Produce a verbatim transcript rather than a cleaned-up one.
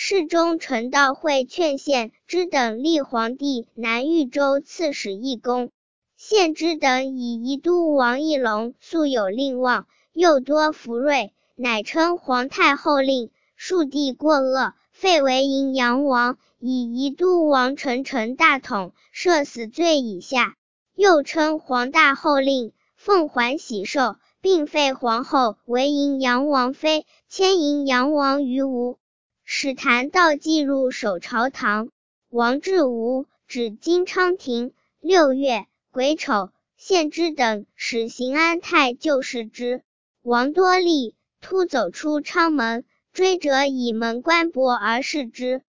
世宗纯道会劝献之等立皇帝南豫州刺史一公。献之等以宜都王义隆素有令望，又多福瑞，乃称皇太后令，庶地过恶，废为荥阳王，以宜都王陈诚大统，赦死罪以下。又称皇大后令，奉还喜寿，并废皇后为荥阳王妃，迁荥阳王于吴。使谭道济入守朝堂。王至吴，指金昌亭。六月，癸丑，献之等使行安太就视之。王多立，突走出昌门，追者以门关驳而视之。